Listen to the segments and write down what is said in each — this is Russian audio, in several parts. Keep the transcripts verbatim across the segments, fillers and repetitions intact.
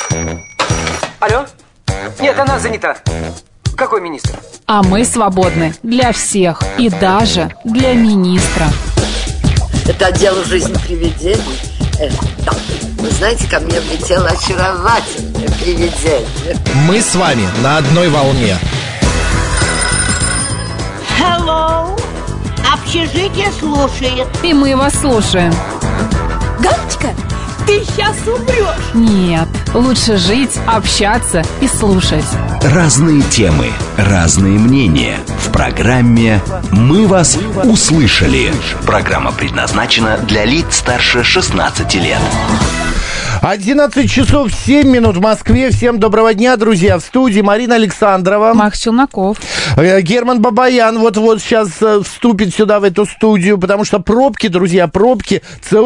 Алло? Нет, она занята. Какой министр? А мы свободны для всех и даже для министра. Это отдел «Жизнь привидений». Э, да. Вы знаете, ко мне влетело очаровательное привидение. Мы с вами на одной волне. Hello. Общежитие слушает. И мы вас слушаем. Галочка, ты сейчас умрешь. Нет, лучше жить, общаться и слушать. Разные темы, разные мнения. В программе «Мы вас услышали». Программа предназначена для лиц старше шестнадцати лет. одиннадцать часов семь минут в Москве. Всем доброго дня, друзья. В студии Марина Александрова, Макс Челноков, Герман Бабаян вот-вот сейчас вступит сюда, в эту студию, потому что пробки, друзья, пробки.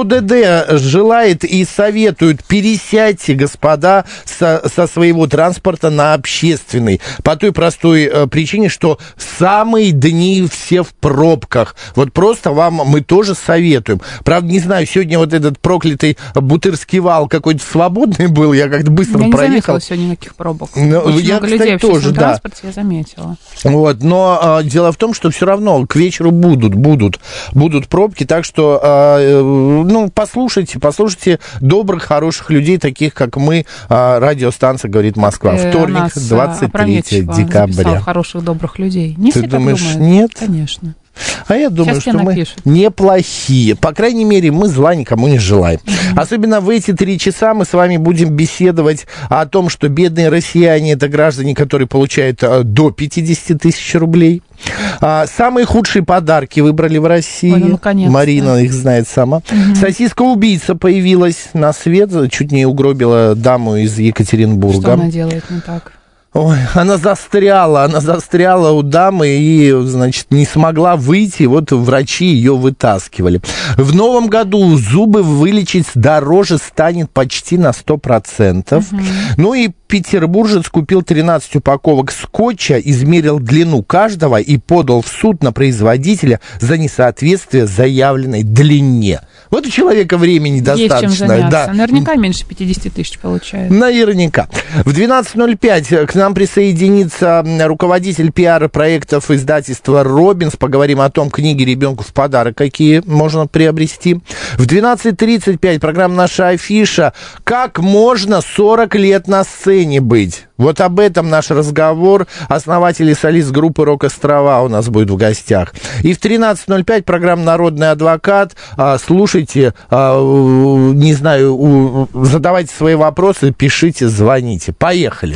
ЦОДД желает и советует: пересядьте, господа, со, со своего транспорта на общественный. По той простой э, причине, что самые дни все в пробках. Вот просто вам мы тоже советуем. Правда, не знаю, сегодня вот этот проклятый Бутырский вал какой-то свободный был, я как-то быстро я проехал. Я не заметила сегодня никаких пробок. Ну, очень я, много кстати, людей в тоже, общественном да. транспорте я заметила. Вот, но а, дело в том, что все равно к вечеру будут, будут, будут пробки, так что, а, ну, послушайте, послушайте добрых, хороших людей, таких, как мы, а, радиостанция «Говорит Москва». Ты Вторник, двадцать третьего декабря. Хороших, добрых людей. Не Ты все думаешь, так думают. нет? Конечно. А я думаю, Сейчас что мы напишут. неплохие. По крайней мере, мы зла никому не желаем. Mm-hmm. Особенно в эти три часа мы с вами будем беседовать о том, что бедные россияне — это граждане, которые получают а, до пятьдесят тысяч рублей. А, самые худшие подарки выбрали в России. Ой, ну, Марина их знает сама. Mm-hmm. Сосиска-убийца появилась на свет, чуть не угробила даму из Екатеринбурга. Что она делает не так? Ой, она застряла, она застряла у дамы и, значит, не смогла выйти, вот врачи ее вытаскивали. В новом году зубы вылечить дороже станет почти на сто процентов. Угу. Ну и петербуржец купил тринадцать упаковок скотча, измерил длину каждого и подал в суд на производителя за несоответствие заявленной длине. Вот у человека времени достаточно. Есть чем заняться. Да. Наверняка меньше пятьдесят тысяч получает. Наверняка. В двенадцать ноль пять к нам присоединится руководитель пиара проектов издательства «Робинс». Поговорим о том, книги ребенку в подарок, какие можно приобрести. В двенадцать тридцать пять программа «Наша афиша». Как можно сорок лет на сцене быть? Вот об этом наш разговор. Основатель и солист группы «Рок-Острова» у нас будет в гостях. И в тринадцать ноль пять программа «Народный адвокат». Слушайте, не знаю, задавайте свои вопросы, пишите, звоните. Поехали.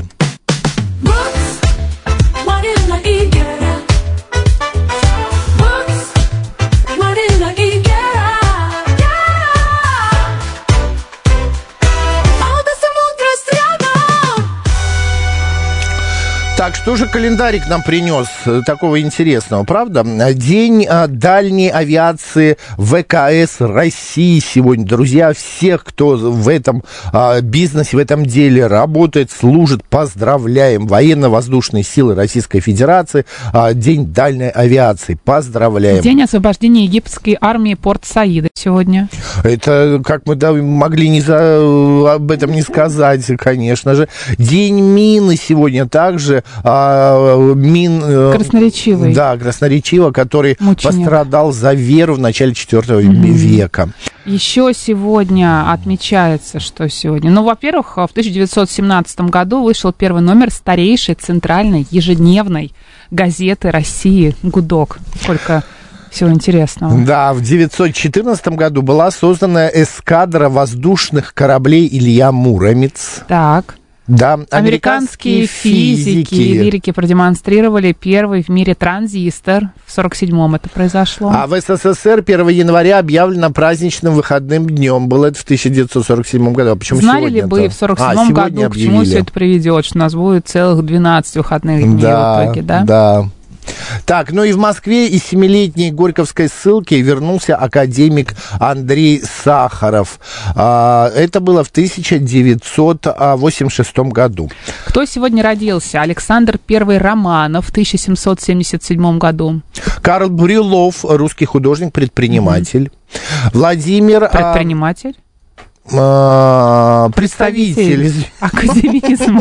Так, что же календарик нам принес такого интересного, правда? День а, дальней авиации ВКС России сегодня. Друзья, всех, кто в этом а, бизнесе, в этом деле работает, служит, поздравляем. Военно-воздушные силы Российской Федерации. А, День дальней авиации. Поздравляем. День освобождения египетской армии Порт-Саида сегодня. Это, как мы да, могли не за, об этом не сказать, конечно же. День мины сегодня также. А, мин, красноречивый. Да, красноречиво, который Мученик. пострадал за веру в начале четвёртого mm-hmm. века. Еще сегодня отмечается, что сегодня... Ну, во-первых, в тысяча девятьсот семнадцатом году вышел первый номер старейшей центральной ежедневной газеты России «Гудок». Сколько всего интересного. Да, в девятьсот четырнадцатом году была создана эскадра воздушных кораблей «Илья Муромец». Так. Да, американские, американские физики и лирики продемонстрировали первый в мире транзистор. В сорок седьмом это произошло. А в СССР первого января объявлено праздничным выходным днем. Было это в тысяча девятьсот сорок седьмом году. А почему Знали сегодня? ли бы в сорок седьмом а, году, к чему все это приведет? Что у нас будет целых двенадцать выходных дней да, в итоге, да? Да. Так, ну и в Москве из семилетней горьковской ссылки вернулся академик Андрей Сахаров. Это было в тысяча девятьсот восемьдесят шестом году. Кто сегодня родился? Александр Первый Романов в тысяча семьсот семьдесят седьмом году. Карл Брюллов, русский художник, предприниматель. Mm-hmm. Владимир... Предприниматель? А, представитель академизма.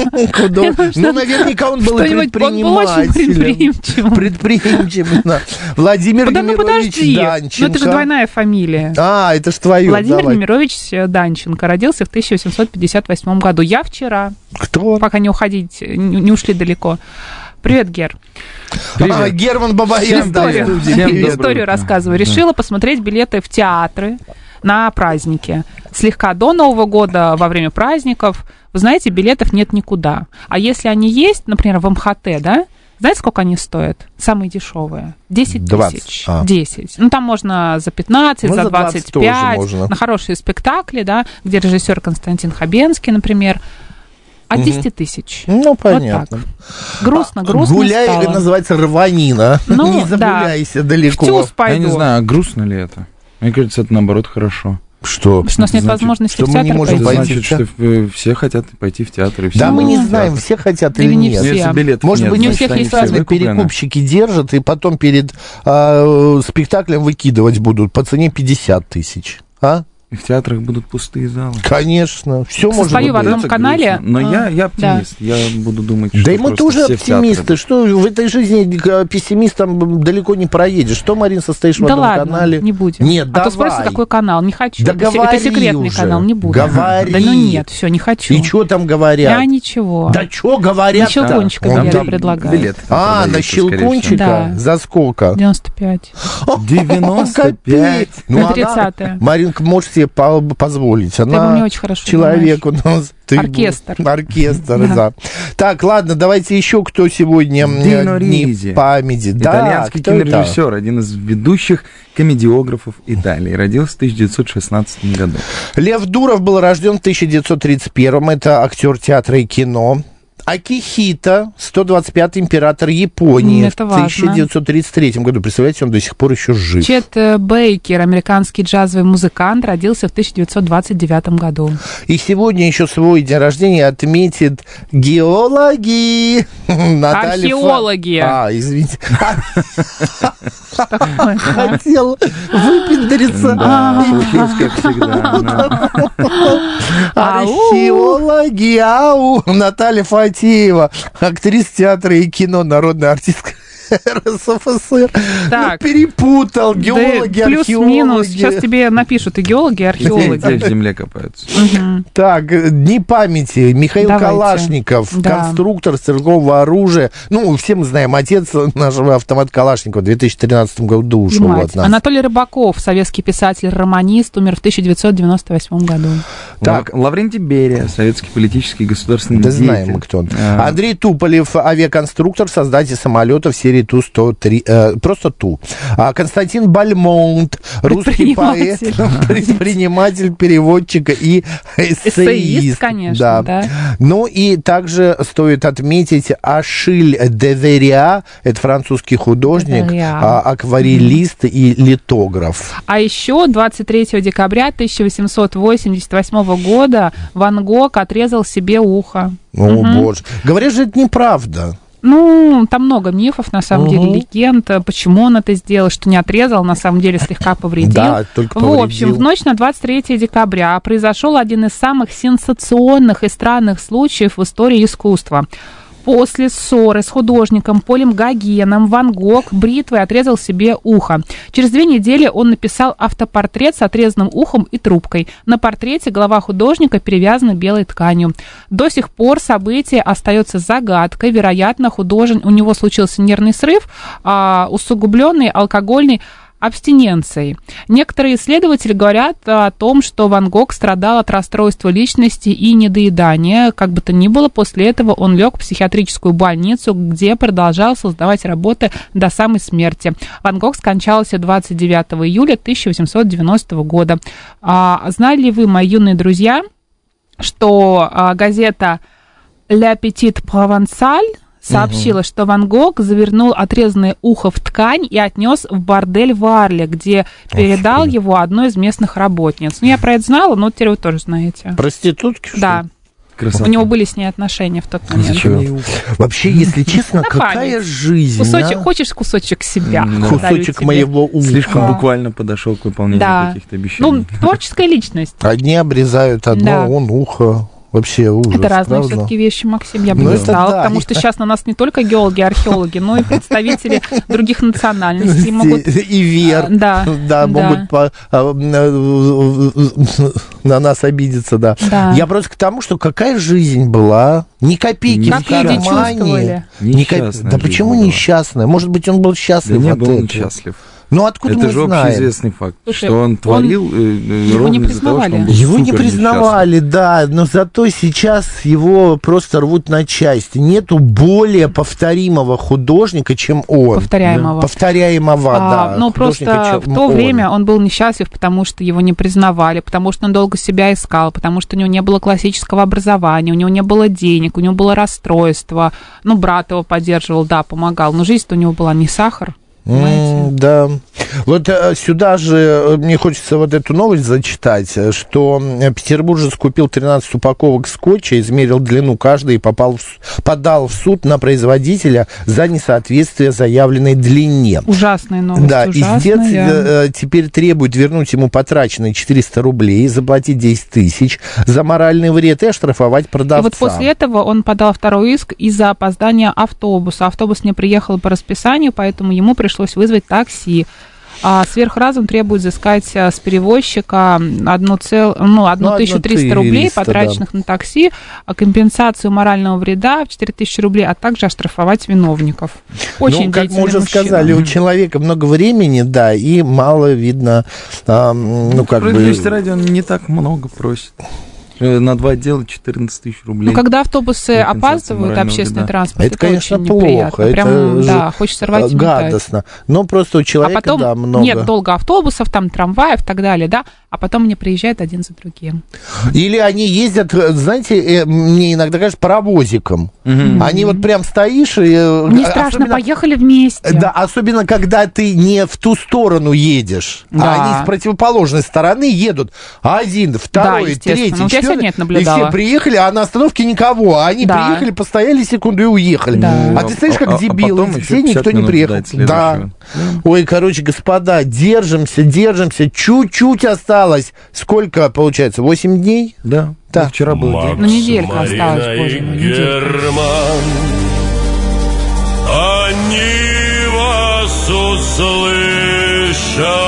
Ну, наверняка он был предпринимателем. Предприимчивым. Владимир Немирович Данченко. Ну, это же двойная фамилия. А, это ж твое. Владимир Немирович Данченко родился в тысяча восемьсот пятьдесят восьмом году. Я вчера. Кто? Пока не уходить, не ушли далеко. Привет, Гер. Привет. А, Герман Бабаян. Историю, историю рассказываю. Решила посмотреть билеты в театры на праздники. Слегка до Нового года, во время праздников, вы знаете, билетов нет никуда. А если они есть, например, в эм ха тэ, да, знаете, сколько они стоят? Самые дешевые. десять тысяч. А. десять. Ну, там можно за пятнадцать, ну, за двадцать пять. На хорошие спектакли, да, где режиссер Константин Хабенский, например. От десяти тысяч. Ну, понятно. Вот грустно, грустно Гуляй, стало. Называется рванина. Ну, не загуляйся да. далеко. В ТЮЗ пойду. Я не знаю, грустно ли это? Мне кажется, это наоборот хорошо. Что? Потому что у нас нет значит, возможности что в театр мы не можем пойти. Это значит, что все хотят пойти в театр. И все да, мы не в знаем, театр. все хотят или, или не нет. все. Может нет, быть, не у у всех есть разные перекупщики держат, и потом перед э, спектаклем выкидывать будут по цене пятьдесят тысяч. А? И в театрах будут пустые залы. Конечно. Все может Состою быть. в одном канале. Но а, я, я оптимист. Да. Я буду думать, что да и мы тоже оптимисты. Что в этой жизни пессимистом далеко не проедешь. Что, Марин, состоишь да в одном ладно, канале? не будем. Нет, а давай. то спросят, какой канал. Не хочу. Да это, говори это секретный уже. канал. Не буду. Говори. Да ну нет, все, не хочу. И что там говорят? Я ничего. Да что говорят? На Щелкунчика да. билеты предлагают. Билет а, на Щелкунчика? Да. За сколько? девяносто пять. девяносто пять. Ну, на тридцатое. Маринка, можешь себе позволить. Она ты мне очень хорошо человек понимаешь. у нас. Ты оркестр. Оркестр, да. да. Так, ладно, давайте еще кто сегодня Дино дни Ризи. памяти. Итальянский да, кинорежиссер, это? один из ведущих комедиографов Италии. Родился в тысяча девятьсот шестнадцатом году. Лев Дуров был рожден в тысяча девятьсот тридцать первом. Это актер театра и кино. Акихито, сто двадцать пятый император Японии это в тысяча девятьсот тридцать третьем году. Представляете, он до сих пор еще жив. Чет Бейкер, американский джазовый музыкант, родился в тысяча девятьсот двадцать девятом году. И сегодня еще свой день рождения отметит геологи. Археологи. А, извините. Хотел выпендриться. Да, получилось, как всегда. Археологи, ау, Наталья Фатеева, актриса театра и кино, народная артистка эр эс эф эс эр. Так. Ну, перепутал. Геологи, да, плюс, археологи. минус. Сейчас тебе напишут и геологи, и археологи. Где в земле копаются. Угу. Так, дни памяти. Михаил Давайте. Калашников, да. конструктор стрелкового оружия. Ну, все мы знаем, отец нашего автомата Калашникова в две тысячи тринадцатом году ушел от нас. Анатолий Рыбаков, советский писатель-романист, умер в тысяча девятьсот девяносто восьмом году. Так, Лаврентий Берия, советский политический государственный да деятель. знаем мы, кто он. А... Андрей Туполев, авиаконструктор, создатель самолетов серии Ту сто три, э, просто Ту. А Константин Бальмонт, русский поэт, предприниматель, переводчик и эссеист. Эссеист, конечно, да. да. Ну и также стоит отметить Ашиль де Вериа, это французский художник, а, акварелист mm. и литограф. А еще двадцать третьего декабря тысяча восемьсот восемьдесят восьмого года Ван Гог отрезал себе ухо. О, угу. боже. Говорят же, это неправда. Ну, там много мифов, на самом угу. деле, легенд, почему он это сделал, что не отрезал, на самом деле слегка повредил. Да, только повредил. В общем, в ночь на двадцать третьего декабря произошел один из самых сенсационных и странных случаев в истории искусства. После ссоры с художником Полем Гогеном Ван Гог бритвой отрезал себе ухо. Через две недели он написал автопортрет с отрезанным ухом и трубкой. На портрете голова художника перевязана белой тканью. До сих пор событие остается загадкой. Вероятно, художник, у него случился нервный срыв, а, усугубленный алкогольной абстиненцией. Некоторые исследователи говорят о том, что Ван Гог страдал от расстройства личности и недоедания. Как бы то ни было, после этого он лег в психиатрическую больницу, где продолжал создавать работы до самой смерти. Ван Гог скончался двадцать девятого июля тысяча восемьсот девяностого года. А, знали ли вы, мои юные друзья, что а, газета «Le Petit Provençal» сообщила, угу. что Ван Гог завернул отрезанное ухо в ткань и отнес в бордель в Арле, где передал Ох, его одной из местных работниц. Ну, я про это знала, но теперь вы тоже знаете. Проститутки, что Да. Красота. У него были с ней отношения в тот момент. Зачем? Вообще, если честно, На какая память. жизнь, Кусочек, а? хочешь кусочек себя? Да. Подарю Кусочек тебе. моего уха. Слишком буквально подошел к выполнению Да. каких-то обещаний. Ну, творческая личность. Одни обрезают одно, Да. он ухо. Вообще ужас, Это разные правда? все-таки вещи, Максим, я бы Ну, не это стала, да. потому что сейчас на нас не только геологи, археологи, но и представители других национальностей могут... И вер, А, да, да, да. могут по- а, на нас обидеться, да. Да. Я просто к тому, что какая жизнь была, ни копейки Как в люди кармане. чувствовали? Ни коп- Несчастная Да жизнь почему была. несчастная? Может быть, он был Да счастлив не от был он этого. счастлив. Ну, откуда Это мы же знаем? общеизвестный факт, Слушай, что он он- творил э, э, его ровно не из-за того, что он признавали. был Его не супер признавали, да, но зато сейчас его просто рвут на части. Нету более повторимого художника, чем он. Повторяемого. Повторяемого, А, да. ну, художника, просто чем в то он. время он был несчастлив, потому что его не признавали, потому что он долго себя искал, потому что у него не было классического образования, у него не было денег, у него было расстройство. Ну, брат его поддерживал, да, помогал, но жизнь-то у него была не сахар. Понимаете? М, да. Вот э, сюда же э, мне хочется вот эту новость зачитать, э, что э, петербуржец купил тринадцать упаковок скотча, измерил длину каждой и попал в, с- подал в суд на производителя за несоответствие заявленной длине. Ужасная новость, Да, ужасная. истец э, теперь требует вернуть ему потраченные четыреста рублей, заплатить десять тысяч за моральный вред и оштрафовать продавца. И вот после этого он подал второй иск из-за опоздания автобуса. Автобус не приехал по расписанию, поэтому ему пришлось вызвать такси. А сверхразум требует взыскать а, с перевозчика одну цел, ну, одну тысячу триста рублей, триста, потраченных на такси, а компенсацию морального вреда в четыре тысячи рублей, а также оштрафовать виновников. Очень ну, как мы деятельный уже мужчина. сказали, у человека много времени, да, и мало видно, а, ну, как бы... Справедливости ради, он не так много просит. Э, На два отдела четырнадцать тысяч рублей. Ну, когда автобусы Компенсация опаздывают, морального общественный вреда. транспорт, Это, это, конечно, очень плохо. неприятно. Это Прям, же, да, хочется рвать и метать. гадостно. Но просто у А человека, потом да, много. нет долго автобусов, там трамваев и так далее, да, а потом они приезжают один за другим. Или они ездят, знаете, э, мне иногда кажется, паровозиком. Они вот прям стоишь и... э, Не страшно, особенно- поехали вместе. Да, особенно когда ты не в ту сторону едешь, Да. а они с противоположной стороны едут. Один, второй, естественно. третий, Ну, вот я четвертый. сегодня это И наблюдала. все приехали, а на остановке никого. А они Да. приехали, постояли секунду и уехали. Да. А ты стоишь А- как а- а дебил, потом и еще все никто пятьдесят не минут приехал. ждать Да. следующего. Ой, короче, господа, держимся, держимся. Чуть-чуть осталось. Сколько получается? Восемь дней? Да. Да. Ну, вчера был день. Ну, неделька осталась, боже мой, неделька. Они вас услышат.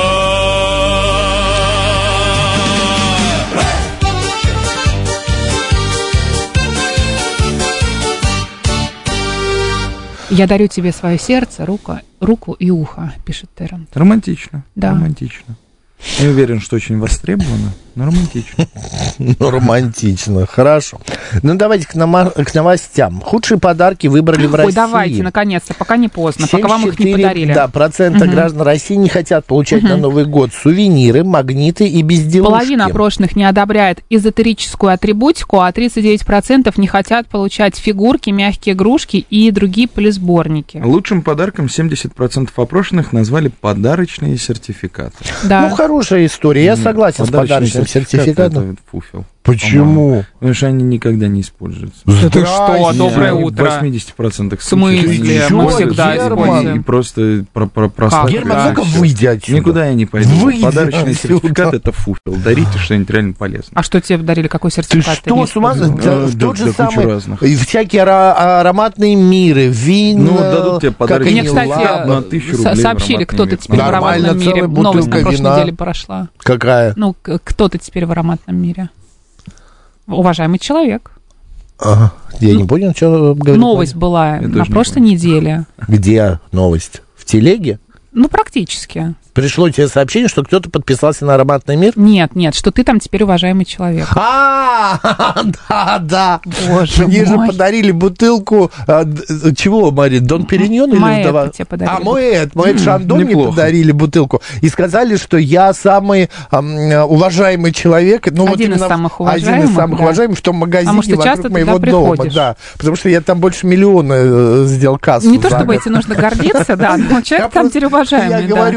Я дарю тебе свое сердце, руку, руку и ухо, пишет Террен. Романтично. Да. Романтично. Не уверен, что очень востребовано, но романтично. Ну, романтично, хорошо. Ну, давайте к, нома- к новостям. Худшие подарки выбрали в России. Ой, давайте, наконец-то, пока не поздно, пока вам их не подарили. Да, процента Мгм. граждан России не хотят получать на Новый год сувениры, магниты и безделушки. Половина опрошенных не одобряет эзотерическую атрибутику, а тридцать девять процентов не хотят получать фигурки, мягкие игрушки и другие полисборники. Лучшим подарком семьдесят процентов опрошенных назвали подарочные сертификаты. Да. Ну, хорошая история. Я Нет, согласен с подарочным сертификатом. Это фуфел. Почему? По-моему. Потому что они никогда не используются. Ты что, доброе В утро. восемьдесят процентов В смысле? случаев они Мы используются, всегда и- используем. И просто про, про, прославляют. Герман, да. ну-ка выйди отсюда. Никуда я не пойду. Выйди Подарочный отсюда. сертификат — это фуфел. Дарите что-нибудь реально полезное. А что тебе подарили? Какой Ты сертификат? что, не с ума? использовал? Да, Э, в да, тот же да, кучу самый, разных. и всякие ара- ароматные миры, вин. Ну, вот дадут тебе как подарочный Мне, они, кстати, ладно, на тысячу со- рублей в сообщили, ароматный кто-то мир. теперь в Нормально, ароматном мире. целая Новость на бутылка прошлой вина. неделе прошла. Какая? Ну, к- кто-то теперь в ароматном мире. Уважаемый человек. Ага. Я не понял, что говорит. Новость была Я на тоже не прошлой понял. неделе. Где новость? В телеге? Ну, практически. Пришло тебе сообщение, что кто-то подписался на ароматный мир? Нет, нет, что ты там теперь уважаемый человек. А, да, да. Боже Мне же мой. подарили бутылку, а, д- чего, Марин, Дон Периньон или Моэт вдова? тебе подарили. А, Моэт, Моэт Шандон мне неплохо. подарили бутылку. И сказали, что я самый ам, уважаемый человек. Ну, вот Один из именно самых Один из уважаемых, самых да. уважаемых в том магазине Потому что вокруг часто моего туда дома. приходишь. Да, потому что я там больше миллиона э, сделал кассу. Не то за чтобы год. этим нужно гордиться, да, но Я человек там просто- теперь уважаемый. Я да. говорю, я столько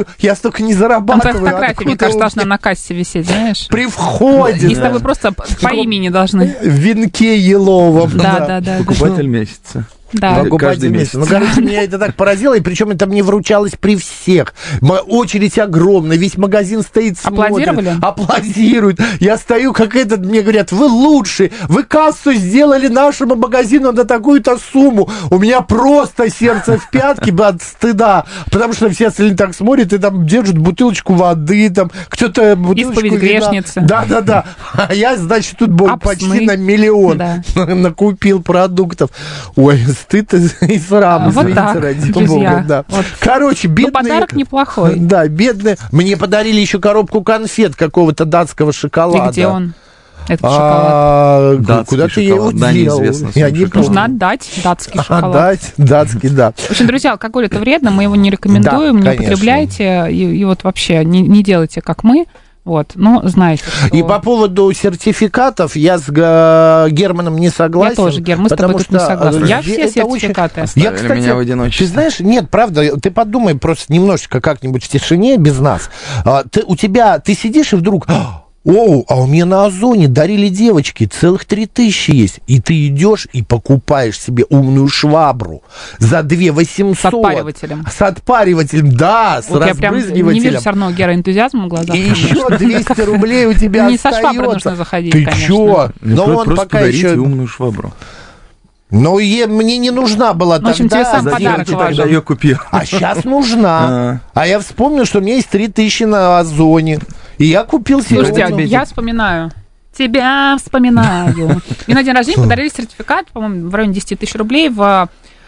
столько не Там твоя зарабатываю. фотография, Откуда мне кажется, у должна меня на кассе висеть, знаешь? при входе. И с тобой просто по имени должны. В венке еловом. Да, да, да. Покупатель месяца. Да. Каждый месяц. Ну, короче, меня это так поразило, и причем это мне вручалось при всех. М- очередь огромная, весь магазин стоит, смотрит. Аплодировали? Аплодируют. Я стою, как этот, мне говорят, вы лучший, вы кассу сделали нашему магазину на такую-то сумму. У меня просто сердце в пятки от стыда, потому что все остальные так смотрят и там держат бутылочку воды, там кто-то бутылочку Исповедь вина. грешницы. Да-да-да. А я, значит, тут был Апсны. почти на миллион Да. накупил продуктов. Ой, стыд и срам, Вот извините, так, ради друзья. бога. Да. Вот. Короче, Ну, бедные... подарок неплохой. Да, бедные. Мне подарили еще коробку конфет какого-то датского шоколада. И где он? Этот шоколад. А, Датский куда ты его шоколад. Да, дел? неизвестно, Я сам не шоколад. Нужно отдать датский шоколад. Отдать, датский, да. В общем, друзья, алкоголь это вредно, мы его не рекомендуем, Да, не конечно. употребляйте, и, и вот вообще не, не делайте, как мы, вот, но знаете, что... И по поводу сертификатов я с Га- Германом не согласен. Я тоже, Гер, мы с тобой потому тут не что, согласны. э, Я все это очень- сертификаты. Я, Оставили кстати, меня в одиночестве. ты знаешь, нет, правда, ты подумай просто немножечко как-нибудь в тишине без нас. А, ты, у тебя, ты сидишь и вдруг... Оу, а у меня на Озоне дарили девочки, целых три тысячи есть. И ты идешь и покупаешь себе умную швабру за две восемьсот. С отпаривателем. С отпаривателем, да, с Вот я прям не разбрызгивателем. вижу все равно Гера энтузиазма в глазах. И еще двести рублей у тебя Не со шваброй остается. нужно заходить, Ты конечно. чё? Мне Но про- он просто пока подарите еще... умную швабру. Ну, е- мне не нужна была Ну, в общем, тогда. тебе сам зачем подарок тебе важен. Тогда ее купил. А сейчас нужна. А я вспомнил, что у меня есть три тысячи на Озоне. И я купил себе... Слушайте, тебе я вспоминаю. Тебя вспоминаю. Мне на день рождения подарили сертификат, по-моему, в районе десять тысяч рублей в...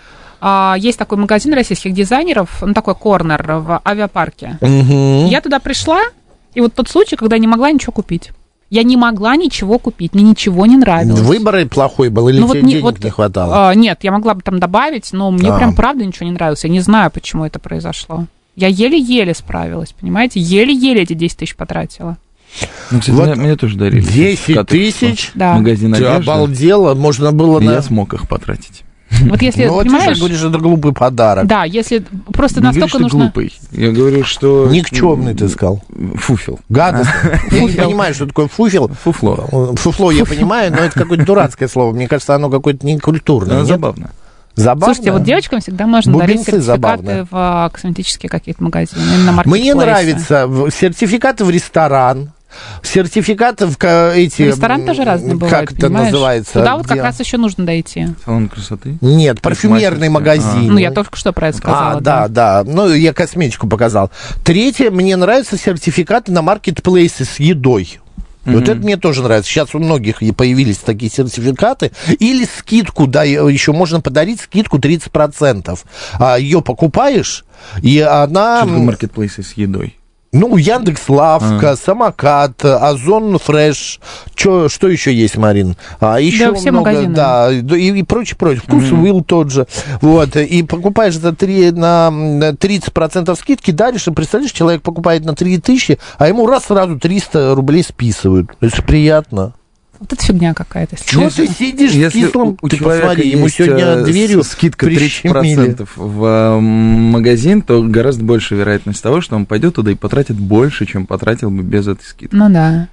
а, есть такой магазин российских дизайнеров, ну, такой корнер в авиапарке. Мгм. Я туда пришла, и вот тот случай, когда я не могла ничего купить. Я не могла ничего купить, мне ничего не нравилось. Выбор плохой был или Ну, вот тебе не- денег вот, не хватало? а, нет, я могла бы там добавить, но мне А. прям правда ничего не нравилось. Я не знаю, почему это произошло. Я еле-еле справилась, понимаете? Еле-еле эти десять тысяч потратила. Ну, кстати, Вот мне, мне тоже дарили. десять сертификаты тысяч? в Да. Магазин Ты одежды. обалдела, можно было И на... я смог их потратить. Вот если, Ну, вот ты понимаешь, же говоришь, это глупый подарок. да, если просто Не говорю, настолько что нужно... глупый. Я говорю, что... Никчемный, ты сказал. Фуфел. Гадость. Я не понимаю, что такое фуфел. Фуфло. Фуфло я понимаю, но это какое-то дурацкое слово. Мне кажется, оно какое-то некультурное. Ну, Нет? забавно. Забавно? Слушайте, вот девочкам всегда можно дарить Бубенцы сертификаты забавные. в а, косметические какие-то магазины, именно Мне маркетплейсы. нравится в- сертификаты в ресторан, сертификаты в ка- эти... Но ресторан тоже разный бывает, Как это понимаешь? называется? Туда вот как Где? раз еще нужно дойти. Салон красоты. Нет, парфюмерный Парикмахерская. магазин. Ну, я только что про это сказала. А, да, да. Ну, я косметику показал. Третье, мне нравятся сертификаты на маркетплейсы с едой. Мгм. Вот это мне тоже нравится. Сейчас у многих и появились такие сертификаты. Или скидку, да, еще можно подарить скидку тридцать процентов. А, ее покупаешь, и она... Что такое маркетплейсы с едой? Ну, Яндекс.Лавка, Самокат, Озон Фреш. Чё, что еще есть, Марин? А, еще Да, все много, магазины. да, и, и прочее, прочее. Вкус Мгм. Уилл тот же. Вот, и покупаешь за три, на тридцать процентов скидки, даришь, и представляешь, человек покупает на три тысячи, а ему раз сразу триста рублей списывают. Это же приятно. Вот это фигня какая-то. если Чего честно. ты сидишь Если кислым? у, у Ты человека посмотри, ему есть, сегодня э, дверью с- скидка тридцать прищемили. процентов в э, магазин, то гораздо больше вероятность того, что он пойдет туда и потратит больше, чем потратил бы без этой скидки. Ну да.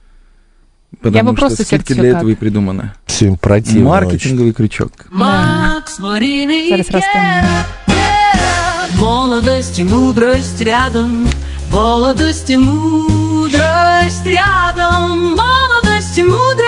Потому Я бы что просто скидки для сертификат. этого и придуманы. Все противно. Маркетинговый крючок. Макс Мариный Зараз расскажем. Молодость и мудрость рядом, молодость и мудрость рядом, молодость и мудрость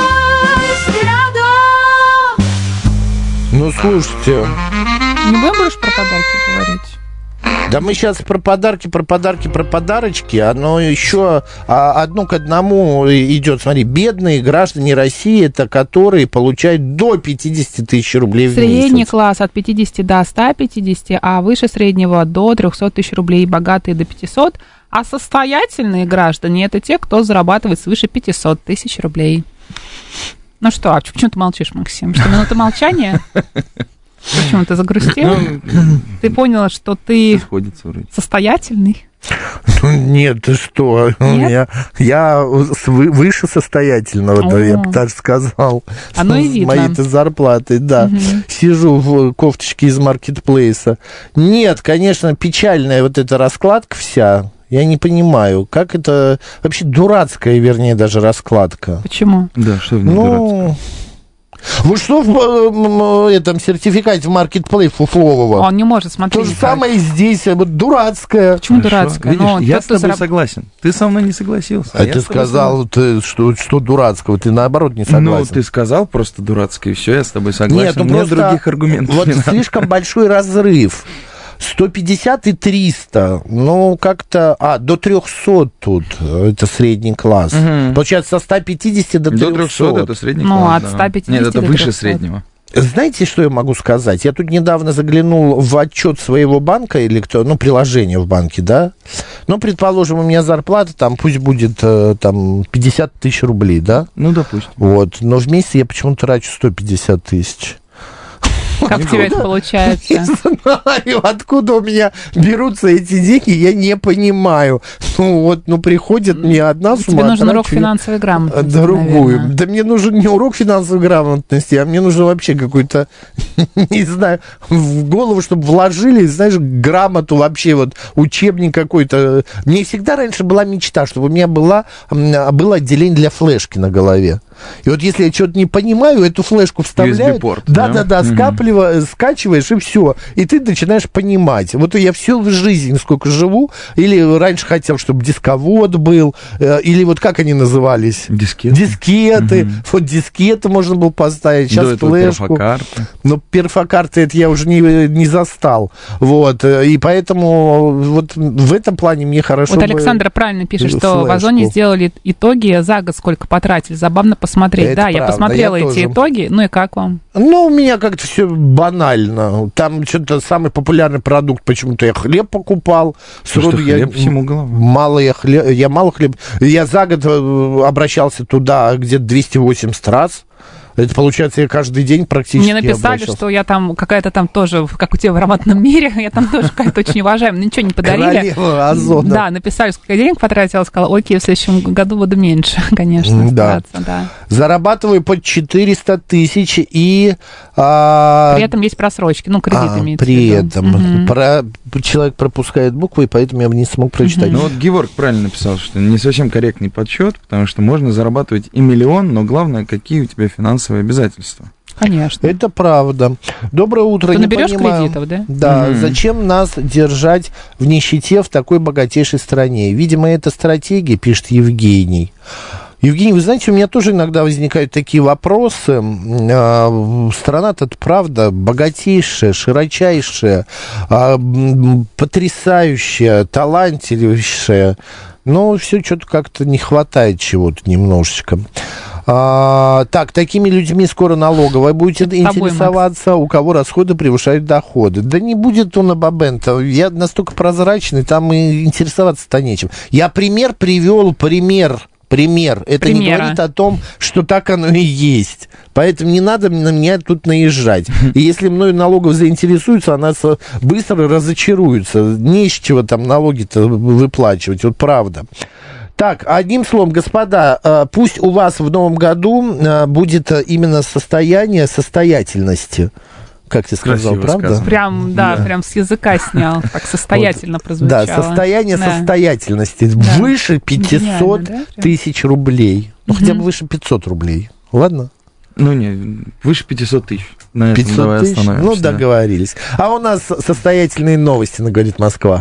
рядом. Ну, слушайте, Не будем больше про подарки говорить? да мы сейчас про подарки, про подарки, про подарочки. Оно еще а, одно к одному идет. Смотри, бедные граждане России, это которые получают до пятьдесят тысяч рублей в Средний месяц. класс от пятидесяти до ста пятидесяти, а выше среднего до трехсот тысяч рублей, богатые до пятисот, а состоятельные граждане это те, кто зарабатывает свыше пятисот тысяч рублей. Ну что, а почему ты молчишь, Максим? Что, минута молчания? Почему ты загрустил? Ты поняла, что ты Сходится вроде. состоятельный? Ну, нет, ты что? У Нет? меня, я с- вы- выше состоятельного, да, я О. бы даже сказал. Оно и С видно. моей-то зарплатой, да. Мгм. Сижу в кофточке из маркетплейса. Нет, конечно, печальная вот эта раскладка вся. Я не понимаю, как это... Вообще дурацкая, вернее, даже раскладка. Почему? Да, что в ней Ну... дурацкое? Вот что в э, этом сертификате в маркетплейс фуфлового? Он не может смотреть. То же самое и здесь, вот дурацкое. Почему Хорошо. дурацкое? Видишь, Ну, я тот, с тобой кто зараб- согласен. Ты со мной не согласился. А я ты с тобой сказал, ты, что, что дурацкого, ты наоборот не согласен. согласен. Ну, ты сказал просто дурацкое, и все, я с тобой согласен. Нет, ну Мне просто других аргументов вот не надо. слишком большой разрыв. сто пятьдесят и триста, ну, как-то... А, до трехсот тут, это средний класс. Мгм. Получается, со ста пятидесяти до трехсот. До трехсот это средний Ну, класс, от да. ста пятидесяти Нет, это до выше трехсот. среднего. Знаете, что я могу сказать? Я тут недавно заглянул в отчет своего банка, или кто, ну, приложение в банке, да? Ну, предположим, у меня зарплата там, пусть будет э, там пятьдесят тысяч рублей, да? Ну, допустим. Вот, но в месяц я почему-то трачу сто пятьдесят тысяч. Как у тебя это получается? Не знаю, откуда у меня берутся эти деньги, я не понимаю. Ну вот, ну приходит мне одна сумма. Тебе нужен а урок трачу я финансовой грамотности, другую. наверное. Да мне нужен не урок финансовой грамотности, а мне нужен вообще какой-то, не знаю, в голову, чтобы вложили, знаешь, грамоту вообще, вот учебник какой-то. Мне всегда раньше была мечта, чтобы у меня была, было отделение для флешки на голове. И вот если я что-то не понимаю, эту флешку вставляют. ю эс би-порт, Да, да? да, да, Мгм. скапливаешь, скачиваешь, и все. И ты начинаешь понимать. Вот я всю жизнь сколько живу, или раньше хотел, чтобы дисковод был, э, или вот как они назывались? Дискеты. Дискеты. Мгм. Вот дискеты можно было поставить, До сейчас этого флешку. перфокарты. Но перфокарты это я уже не, не застал. Вот. э, И поэтому вот в этом плане мне хорошо Вот бы Александра правильно пишет, что флешку. в Озоне сделали итоги за год, сколько потратили. Забавно посмотреть. Это Да, я правда, посмотрела я эти тоже. итоги. Ну и как вам? Ну, у меня как-то все банально. Там что-то самый популярный продукт, почему-то я хлеб покупал. Что Сроду я хлеб всему голова. мало я хлеб, я мало хлеб. Я за год э, обращался туда где-то двести восемьдесят раз. Это, получается, я каждый день практически Мне написали, обращался. что я там какая-то там тоже, как у тебя в ароматном мире, я там тоже какая-то очень уважаемая, ничего не подарили. Королева Озона. Да, написали, сколько денег потратила, сказала, окей, в следующем году буду меньше, конечно, Да. стараться, да. Зарабатываю под четыреста тысяч и... а, При этом есть просрочки, ну, кредит а, имеется в при виду. этом Мгм. про- человек пропускает буквы, и поэтому я не смог прочитать. Ну вот Геворг правильно написал, что не совсем корректный подсчет, потому что можно зарабатывать и миллион, но главное, какие у тебя финансовые обязательства. Конечно. Это правда. Доброе утро. Ты не наберешь понимаю. кредитов, да? Да, Мгм. зачем нас держать в нищете в такой богатейшей стране? Видимо, это стратегия, пишет Евгений. Евгений, вы знаете, у меня тоже иногда возникают такие вопросы. А, Страна-то, правда, богатейшая, широчайшая, а, м, потрясающая, талантливейшая. Но все что-то как-то не хватает чего-то немножечко. А, так, такими людьми скоро налоговая будете Это тобой, интересоваться, у кого расходы превышают доходы. Да не будет он Бабента. Я настолько прозрачный, там и интересоваться-то нечем. Я пример привел, пример. Пример. Это не Примера. говорит о том, что так оно и есть. Поэтому не надо на меня тут наезжать. И если мною налогов заинтересуется, она со- быстро разочаруется. Не из чего там налоги-то выплачивать. Вот правда. Так, одним словом, господа, э, пусть у вас в новом году э, будет э, именно состояние состоятельности. Как ты сказал, Красиво правда? сказано. Прям, да, Да. прям с языка снял, так состоятельно прозвучало. Да, состояние Да. состоятельности Да. выше пятьсот Гениально, да? тысяч рублей. Ну, хотя бы Мгм. выше пятьсот рублей. Ладно? Ну не, выше пятьсот тысяч. На этом пятьсот давай тысяч? остановимся. Ну, договорились. А у нас состоятельные новости на «Говорит Москва».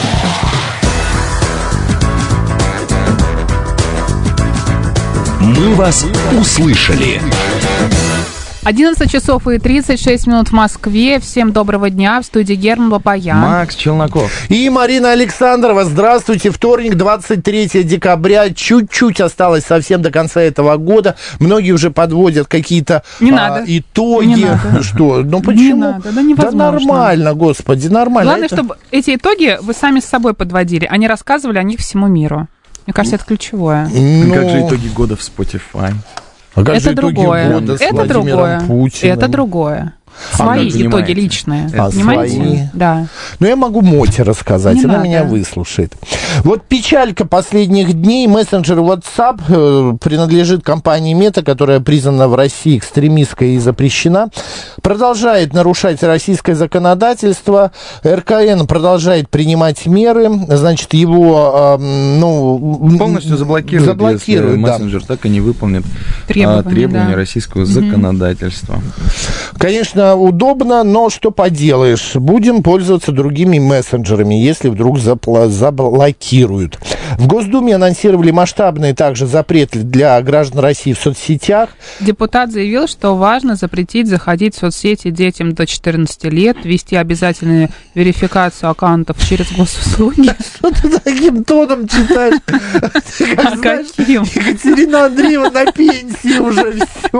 «Мы вас услышали». одиннадцать часов и тридцать шесть минут в Москве. Всем доброго дня. В студии Герман Бабаян. Макс Челноков. И Марина Александрова. Здравствуйте. Вторник, двадцать третьего декабря. Чуть-чуть осталось совсем до конца этого года. Многие уже подводят какие-то Не а, надо. итоги. Не надо. Что? Ну Не почему? надо, да невозможно. нормально, господи, нормально. Главное, Это- чтобы эти итоги вы сами с собой подводили, а не рассказывали о них всему миру. Мне кажется, это ключевое. Ну, Как же итоги года в Spotify? а как же Это итоги другое. года с Это Владимиром другое. Путиным? Это другое. Свои А, итоги понимаете. личные. А, Понимаете? свои? Да. Ну, я могу Моте рассказать, Не она надо. меня выслушает. Вот печалька последних дней. Мессенджер WhatsApp э, принадлежит компании Мета, которая признана в России экстремистской и запрещена. Продолжает нарушать российское законодательство. эр ка эн продолжает принимать меры. Значит, его, э, ну... Полностью заблокируют, заблокируют, если да. мессенджер так и не выполнит Требования, а, требования да. российского законодательства. Конечно, удобно, но что поделаешь. Будем пользоваться другими мессенджерами, если вдруг запла- заблокируют. В Госдуме анонсировали масштабные также запреты для граждан России в соцсетях. Депутат заявил, что важно запретить заходить в соцсети детям до четырнадцати лет, вести обязательную верификацию аккаунтов через госуслуги. Что ты таким тоном читаешь? Ты как А знаешь, каким? Екатерина Андреевна на пенсии уже все.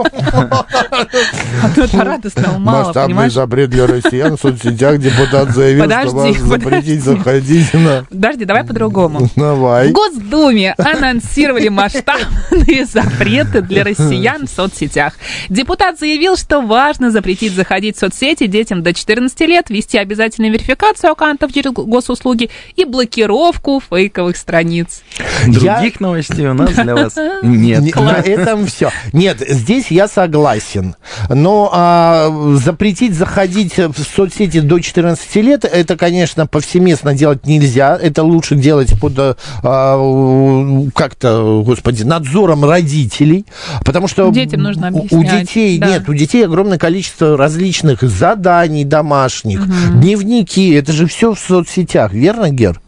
А то аппарата стало мало, Масштабный понимаешь? запрет для россиян в соцсетях. Депутат заявил, Подожди, что важно запретить подожди. заходить на... Подожди, давай по-другому. Давай. В Госдуме анонсировали масштабные запреты для россиян в соцсетях. Депутат заявил, что важно запретить заходить в соцсети детям до четырнадцати лет, вести обязательную верификацию аккаунтов через госуслуги и блокировку фейковых страниц. Других новостей у нас для вас нет. Не- На этом все. Нет, здесь я согласен. Но а, запретить заходить в соцсети до четырнадцати лет, это, конечно, повсеместно делать нельзя. Это лучше делать под а, как-то, господи, надзором родителей. Потому что Детям нужно у- у объяснять, детей да. нет, у детей огромное количество различных заданий домашних, дневники. Это же все в соцсетях, верно, Гер?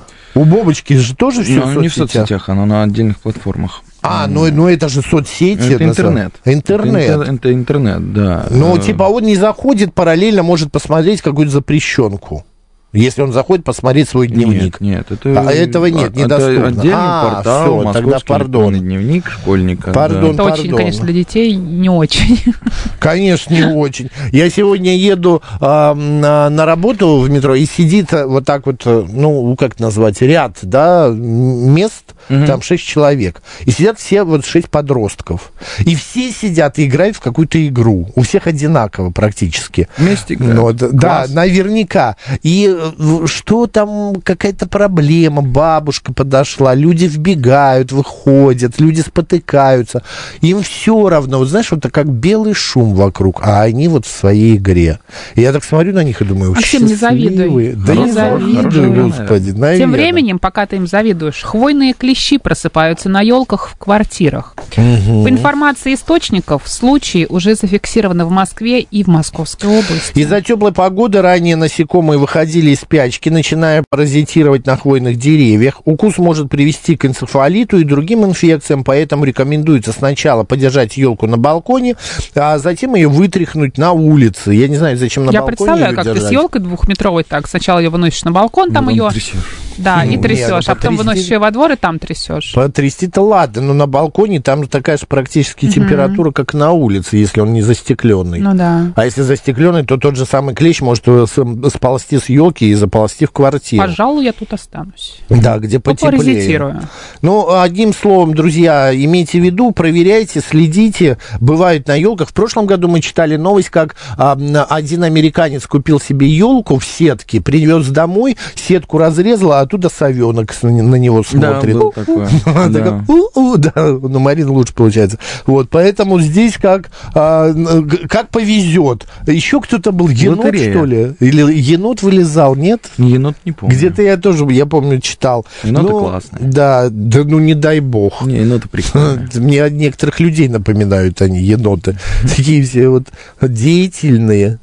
У Бобочки же тоже все Но в оно не в соцсетях. соцсетях, оно на отдельных платформах. А, ну, ну это же соцсети. Это на интернет. самом- Интернет. Это, интер- это интернет, да. Ну, Э, типа, он не заходит, параллельно может посмотреть какую-то запрещенку. Если он заходит посмотреть свой дневник. Нет, нет, это... А этого нет, а- недоступно. Это отдельный А, портал, всё, тогда московский пардон. электронный дневник школьника. Пардон. Это очень, конечно, для детей не очень. Конечно, не очень. Я сегодня еду а, на, на работу в метро, и сидит а, вот так вот, а, ну, как это назвать, ряд, да, м, мест, Мгм. там шесть человек. И сидят все вот шесть подростков. И все сидят и играют в какую-то игру. У всех одинаково практически. Вместе играют. Ну, да, да, Класс. наверняка. И э, что там, какая-то проблема, бабушка подошла, люди вбегают, выходят, люди спотыкаются. Им все равно, вот знаешь, вот как белый шум вокруг, а они вот в своей игре. И я так смотрю на них и думаю, Максим, не счастливые. завидуй. Да Не не завидуй. завидую, господи, наверное. Тем временем, пока ты им завидуешь, хвойные клещи просыпаются на елках в квартирах. Мгм. По информации источников, случаи уже зафиксированы в Москве и в Московской области. Из-за теплой погоды ранее насекомые выходили из спячки, начиная паразитировать на хвойных деревьях. Укус может привести к энцефалиту и другим инфекциям, поэтому рекомендуется сначала подержать елку на балконе, а затем ее вытряхнуть на улице. Я не знаю, зачем на Я балконе представляю, её как ты держать. с елкой двухметровой так. Сначала ее выносишь на балкон, там Потом ее... трясёшь. Да, и Ну, трясешь, не, ну, а потом потрясти- выносишь ее во двор и там трясешь. Потрясти-то ладно, но на балконе там такая же практически температура, как на улице, если он не застекленный. Ну да. А если застекленный, то тот же самый клещ может э, с- сползти с елки и заползти в квартиру. Пожалуй, я тут останусь. Да, где потеплее. Паразитирую. Ну, одним словом, друзья, имейте в виду, проверяйте, следите. Бывают на елках. В прошлом году мы читали новость, как а, один американец купил себе елку в сетке, привез домой, сетку разрезал, а оттуда совенок с- на него Да, смотрит. было такое. Она Да. такая, «У-у», да, ну, Марина лучше получается. Вот, поэтому здесь как, а, г- как повезет. Еще кто-то был, енот, Лотерея. что ли? Или енот вылезал, нет? Енот не помню. Где-то я тоже, я помню, читал. Еноты Ну, классные. Да, да, ну не дай бог. Не, еноты прикольные. Мне некоторых людей напоминают они, еноты. Такие все вот деятельные.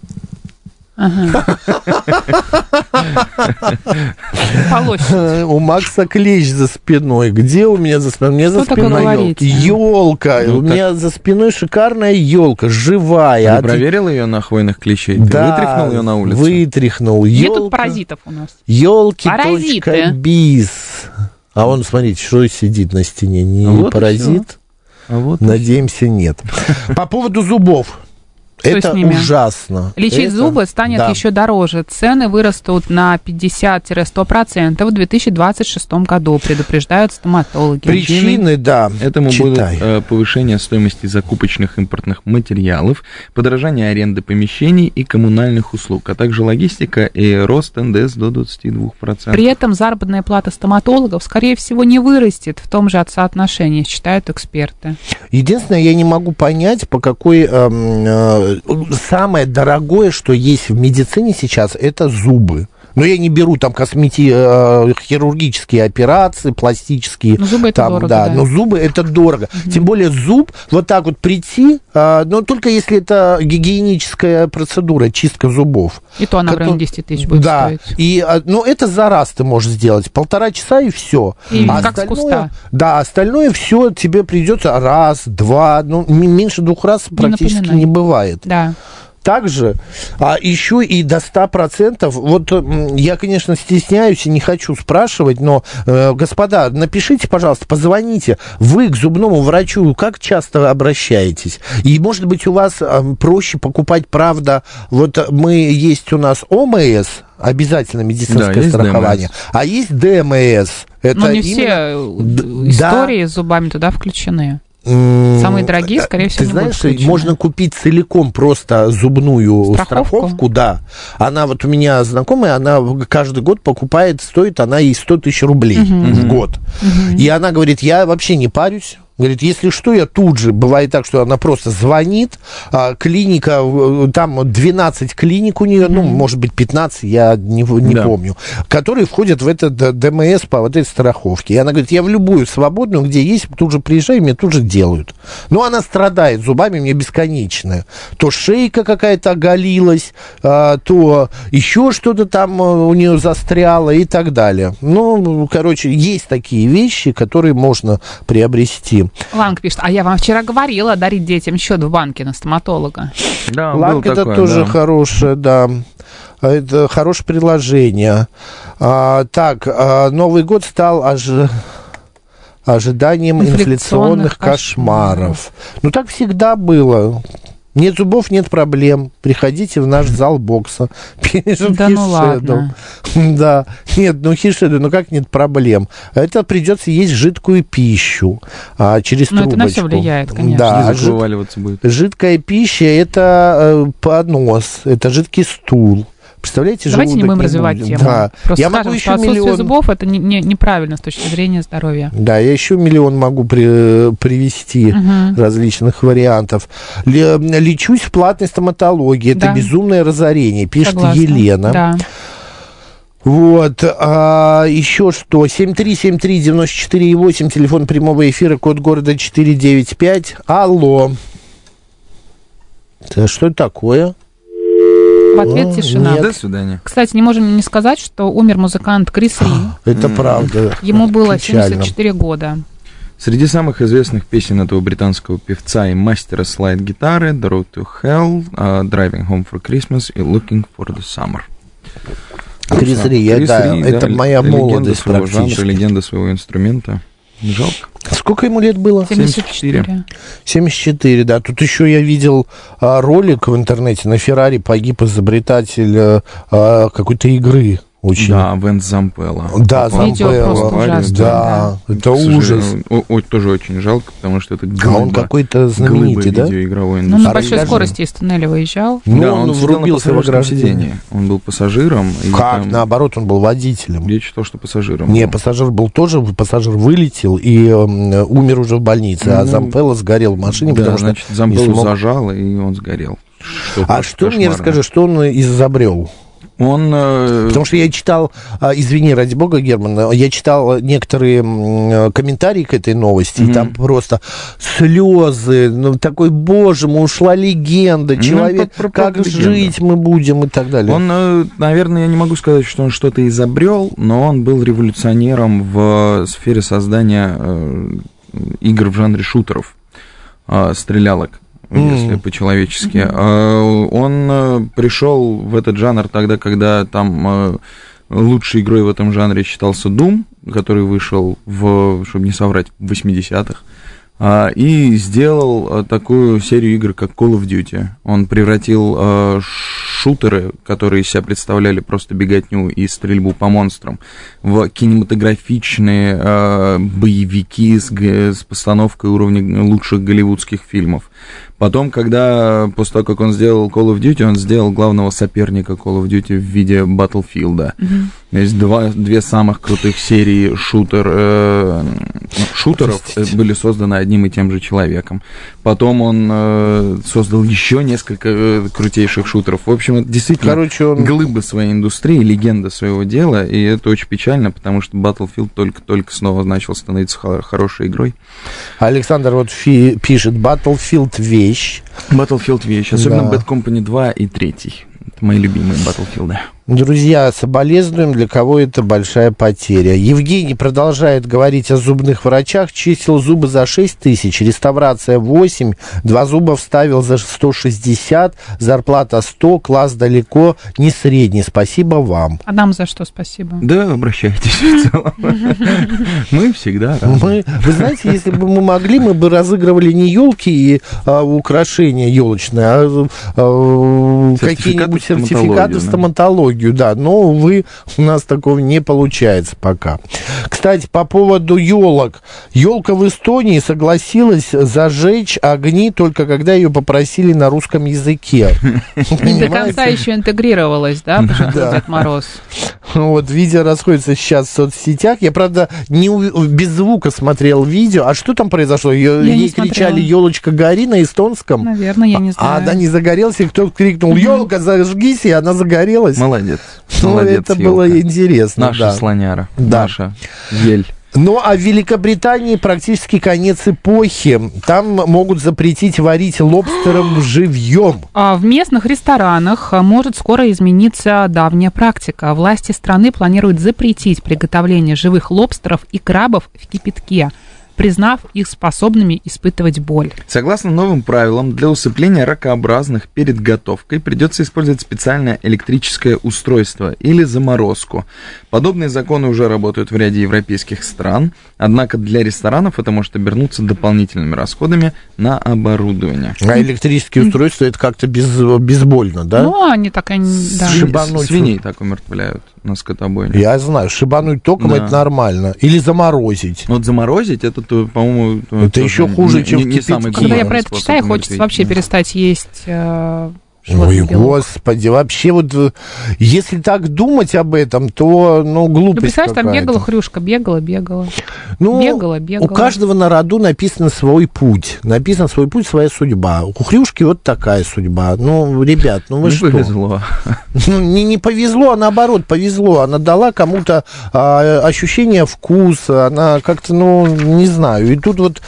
Ага. Полощет. У Макса клещ за спиной. Где у меня за спиной? У меня за Что такое спиной говорите? елка. Ну, У меня за спиной шикарная елка, живая. Ты От- проверил ее на хвойных клещей? Ты Да, вытряхнул ее на улицу? Вытряхнул. Где Ёлка- тут паразитов у нас? Елки. Биз. А он, смотрите, что сидит на стене. Не А вот и паразит? А вот Надеемся, нет. По поводу зубов. Что это с ними? ужасно. Лечить это... зубы станет да. еще дороже. Цены вырастут на пятьдесят-сто процентов в две тысячи двадцать шестом году, предупреждают стоматологи. Причины, да, Этому читай. будут э, повышение стоимости закупочных импортных материалов, подорожание аренды помещений и коммунальных услуг, а также логистика и рост эн дэ эс до двадцати двух процентов. При этом заработная плата стоматологов, скорее всего, не вырастет в том же соотношении, считают эксперты. Единственное, я не могу понять, по какой... Э, э, самое дорогое, что есть в медицине сейчас, это зубы. Но я не беру там космети... э, хирургические операции, пластические. Но зубы это там, дорого, да, да. но зубы это дорого. Угу. Тем более зуб, вот так вот прийти, э, но только если это гигиеническая процедура, чистка зубов. И то она в районе десять тысяч будет да, стоить. И, ну, это за раз ты можешь сделать. Полтора часа и все. И а как с куста. Да, остальное все тебе придется раз, два, ну, меньше двух раз не практически напоминай. Не бывает. Да. Также, а еще и до ста процентов, вот я, конечно, стесняюсь и не хочу спрашивать, но, э, господа, напишите, пожалуйста, позвоните, вы к зубному врачу как часто обращаетесь? И, может быть, у вас э, проще покупать, правда, вот мы, есть у нас о эм эс, обязательно медицинское да, страхование, ДМС. А есть дэ эм эс. Это но не именно... все истории да. с зубами туда включены. Самые дорогие, скорее всего, ты не знаешь, будут можно купить целиком просто зубную страховку? страховку, да. Она вот у меня знакомая, она каждый год покупает, стоит она ей сто тысяч рублей uh-huh. в год. Uh-huh. И она говорит, я вообще не парюсь. Говорит, если что, я тут же, бывает так, что она просто звонит, а, клиника, там двенадцать клиник у нее, mm-hmm. ну, может быть, пятнадцать, я не, не да. помню, которые входят в этот дэ эм эс по вот этой страховке. И она говорит, я в любую свободную, где есть, тут же приезжаю, мне тут же делают. Но она страдает зубами, мне бесконечно. То шейка какая-то оголилась, а, то еще что-то там у нее застряло и так далее. Ну, короче, есть такие вещи, которые можно приобрести. Ланг пишет, а я вам вчера говорила дарить детям счет в банке на стоматолога. Да, Ланг это такое, тоже да. хорошее, да. Это хорошее приложение. А, так, а, Новый год стал ожи... ожиданием инфляционных, инфляционных кошмаров. кошмаров. Ну, так всегда было. Нет зубов, нет проблем. Приходите в наш зал бокса. Пишет да ну ладно. Да. Нет, ну Хишеду, ну как нет проблем? Это придется есть жидкую пищу а, через но трубочку. Но это на все влияет, конечно. Да, жид... вываливаться будет. Жидкая пища – это э, поднос, это жидкий стул. Представляете, давайте не будем не развивать будет. тему. Да. Просто я скажем, могу что еще отсутствие миллион... зубов это не, не, неправильно с точки зрения здоровья. Да, я еще миллион могу при, привести uh-huh. различных вариантов. Лечусь в платной стоматологии. Это да. безумное разорение, пишет Согласна. Елена. Да. Вот, а, еще что, семь три семь три девяносто четыре восемь, телефон прямого эфира, код города четыреста девяносто пять. Алло. Да что это такое? В ответ тишина. Нет. До свидания. Кстати, не можем не сказать, что умер музыкант Крис Ри. Это mm. правда. Ему было Печально. семьдесят четыре года. Среди самых известных песен этого британского певца и мастера слайд-гитары «The Road to Hell», uh, «Driving Home for Christmas» и «Looking for the Summer». Крис Ри, я, да, Ри, это да, моя молодость своего практически. Жанра, легенда своего инструмента. Жалко. Сколько ему лет было? семьдесят четыре. семьдесят четыре, да. Тут еще я видел а, ролик в интернете. На Феррари погиб изобретатель а, какой-то игры. Очень. Да, Венс Зампелло. Да, Зампелло. Да, да, это ужас. О, о, тоже очень жалко, потому что это глыба, а он какой-то знаменитый, да? Видеоигровой ну, на большой скорости из туннеля выезжал. Ну, да, он, он врубился в ограждение. Он был пассажиром. Как? Там... Наоборот, он был водителем. Я читал, что пассажиром. Не, был. Пассажир был тоже, пассажир вылетел и э, умер уже в больнице, ну, а Зампелло сгорел в машине, да, потому значит, что... Зампелло смог... зажало, и он сгорел. Что а что кошмарно. мне расскажи, что он изобрел? Он... Потому что я читал, извини, ради бога, Герман, я читал некоторые комментарии к этой новости, mm-hmm. и там просто слезы, ну, такой, боже мой, ушла легенда, человек, ну, как легенда. Жить мы будем и так далее. Он, наверное, я не могу сказать, что он что-то изобрел, но он был революционером в сфере создания игр в жанре шутеров, стрелялок. Если mm. по-человечески. Mm-hmm. Он пришел в этот жанр тогда, когда там лучшей игрой в этом жанре считался Doom, который вышел в, чтобы не соврать, в восьмидесятых. и сделал такую серию игр, как Call of Duty. Он превратил шутеры, которые из себя представляли просто беготню и стрельбу по монстрам, в кинематографичные боевики с, с постановкой уровня лучших голливудских фильмов. Потом, когда, после того, как он сделал Call of Duty, он сделал главного соперника Call of Duty в виде Battlefield. Mm-hmm. Есть два, две самых крутых серии шутер, э, шутеров Простите. были созданы одним и тем же человеком. Потом он э, создал еще несколько э, крутейших шутеров. В общем, это действительно Короче, он... глыба своей индустрии, легенда своего дела, и это очень печально, потому что Battlefield только-только снова начал становиться хорошей игрой. Александр вот фи- пишет, Battlefield вещь. Battlefield вещь, особенно да. Bad Company два и три. Это мои любимые Battlefield. Друзья, соболезнуем, для кого это большая потеря. Евгений продолжает говорить о зубных врачах. Чистил зубы за шесть тысяч, реставрация восемь, два зуба вставил за сто шестьдесят, зарплата сто, класс далеко, не средний. Спасибо вам. А нам за что спасибо? Да, обращайтесь в целом. Мы всегда мы, Вы знаете, если бы мы могли, мы бы разыгрывали не елки и а, украшения елочные, а, а какие-нибудь сертификаты в стоматологию. Да, но, увы, у нас такого не получается пока. Кстати, по поводу елок. Елка в Эстонии согласилась зажечь огни только когда ее попросили на русском языке. Не до конца еще интегрировалась, да, пожалуйста, Дед Мороз. Вот, видео расходится сейчас в соцсетях. Я, правда, не у... без звука смотрел видео. А что там произошло? Ее... Ей кричали «Елочка, гори» на эстонском? Наверное, я не знаю. А она не загорелась, и кто-то крикнул «Елка, зажгись», и она загорелась. Молодец. Ну, Молодец, это елка. Было интересно. Наша да. слоняра, да. наша ель. Ну, а в Великобритании практически конец эпохи. Там могут запретить варить лобстером живьем. А в местных ресторанах может скоро измениться давняя практика. Власти страны планируют запретить приготовление живых лобстеров и крабов в кипятке, признав их способными испытывать боль. Согласно новым правилам, для усыпления ракообразных перед готовкой придется использовать специальное электрическое устройство или заморозку. Подобные законы уже работают в ряде европейских стран, однако для ресторанов это может обернуться дополнительными расходами на оборудование. А электрические устройства это как-то без, безбольно, да? Ну, они так они... Да. Шибануть. Свиней так умертвляют на скотобойне. Я знаю, шибануть током да. Это нормально. Или заморозить. Вот заморозить, это, по-моему... Это еще хуже, чем не, не самый Когда я про это читаю, хочется вообще перестать есть... Э- Ой, господи, вообще вот, если так думать об этом, то, ну, глупость ну, представляешь, какая-то. там бегала хрюшка, бегала, бегала, ну, бегала, бегала. У каждого на роду написан свой путь, написан свой путь, своя судьба. У хрюшки вот такая судьба. Ну, ребят, ну вы не что? повезло. Ну, не, не повезло, а наоборот, повезло. Она дала кому-то а, ощущение вкуса, она как-то, ну, не знаю, и тут вот...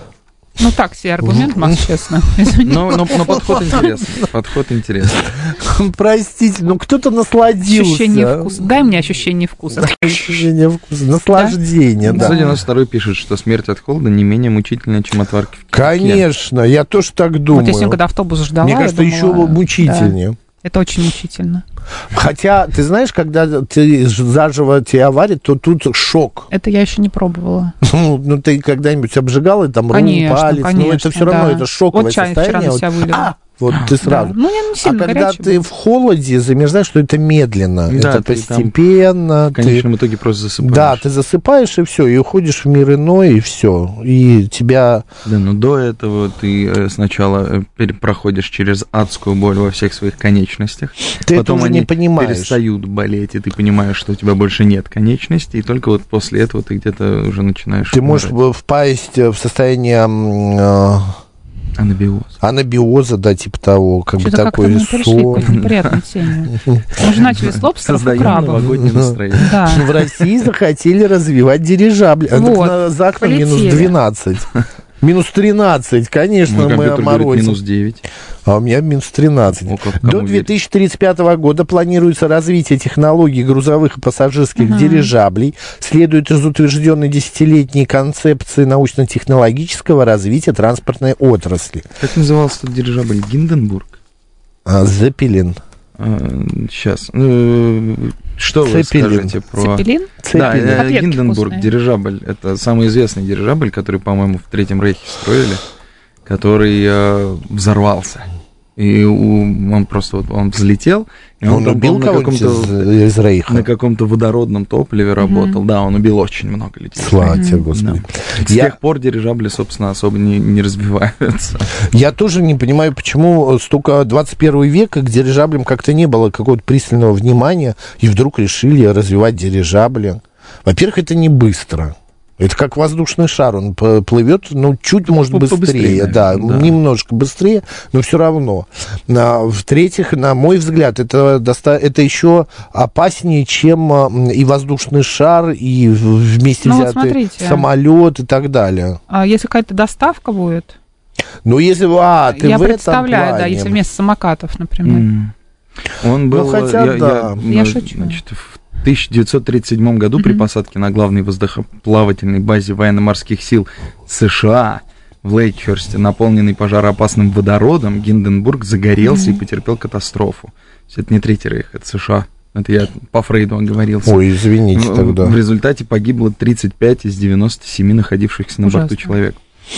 Ну, так себе аргумент, Макс, честно. Но, но, но подход интересный. Подход интересный. Простите, ну кто-то насладился. Ощущение вкуса. Дай мне ощущение вкуса. Ощущение вкуса. Наслаждение, да. Кстати, наш второй пишет, что смерть от холода не менее мучительная, чем от варки в кипятке. Конечно, я тоже так думаю. Вот если когда автобус ждала, мне кажется, думала, еще мучительнее. Да. Это очень мучительно. Хотя, ты знаешь, когда ты заживо тебя варят, то тут шок. Это я еще не пробовала. Ну, ну ты когда-нибудь обжигала, там, руку, палец, конечно, ну, это все равно, да. это шоковое вот чай состояние. Вчера на себя вылила. А, вот ты сразу. Да. Ну, не, не сильно а когда горячий ты был. в холоде замерзаешь, что это медленно, да, это ты постепенно. Там, в конечном итоге просто засыпаешь. Да, ты засыпаешь, и все, и уходишь в мир иной, и все. И тебя... Да, но до этого ты сначала проходишь через адскую боль во всех своих конечностях. Ты потом это уже они не понимаешь. перестают болеть, и ты понимаешь, что у тебя больше нет конечностей, и только вот после этого ты где-то уже начинаешь... Ты можешь впасть в состояние... Э, анабиоз. Анабиоза, да, типа того, как Что-то бы такой сон. Пришли к неприятной теме. Мы же начали с лобстеров и крабов. Новогоднее настроение. Да. В России захотели развивать дирижабли. Вот. За окном Полетели. минус двенадцать. Минус тринадцать, конечно, Мой мы морозим. минус девять. А у меня минус тринадцать. О, как, До две тысячи тридцать пятого года планируется развитие технологий грузовых и пассажирских uh-huh. дирижаблей. Следует из утвержденной десятилетней концепции научно-технологического развития транспортной отрасли. Как назывался этот дирижабль? Гинденбург? А, Зеппелин. А, сейчас. Что вы Цепелин. скажете про... Цепелин? Да, э, Котлетки Гинденбург, вкусные. дирижабль. Это самый известный дирижабль, который, по-моему, в Третьем Рейхе строили, который э, взорвался. И у, он просто вот, он взлетел, и он, Он там, убил на кого-нибудь каком-то, из, из Рейха? на каком-то водородном топливе работал. Мгм. Да, он убил очень много людей. Слава тебе, Господи. Да. С Я- тех пор дирижабли, собственно, особо не, не развиваются. Я тоже не понимаю, почему столько двадцать первый век, и к дирижаблям как-то не было какого-то пристального внимания, и вдруг решили развивать дирижабли. Во-первых, это не быстро. Это как воздушный шар, он п- плывет, ну, чуть, может, По- быстрее, побыстрее, да, наверное, да. немножко быстрее, но все равно. А, в-третьих, на мой взгляд, это, доста- это еще опаснее, чем а, м, и воздушный шар, и в- вместе Ну, вот взятый смотрите. самолет и так далее. А если какая-то доставка будет, Ну, если, а, ты я в этом представляю, да, плане. если вместо самокатов, например. М. Он был... Ну, хотя я, да. я, Я ну, шучу. значит, в тысяча девятьсот тридцать седьмом году при Мгм. посадке на главной воздухоплавательной базе военно-морских сил США в Лейкхерсте, наполненный пожароопасным водородом, Гинденбург загорелся и потерпел катастрофу. То есть это не Третий Рейх, это США. Это я по Фрейду оговорился. Ой, извините В- тогда. В результате погибло тридцать пять из девяноста семи находившихся на борту Ужасно. человек.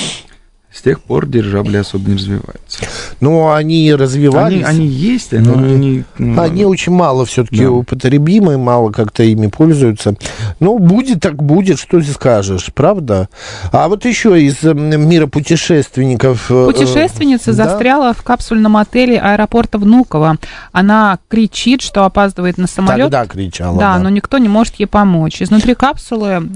С тех пор дирижабли особо не развиваются. Ну, они развивались. Они, они есть, но Ну, они... ну, Они очень мало все-таки Да. употребимы, мало как-то ими пользуются. Ну, будет так будет, что ты скажешь, правда? А вот еще из м, мира путешественников... э, Путешественница да? застряла в капсульном отеле аэропорта Внуково. Она кричит, что опаздывает на самолет. Тогда кричала, Да, да. но никто не может ей помочь. Изнутри капсулы э,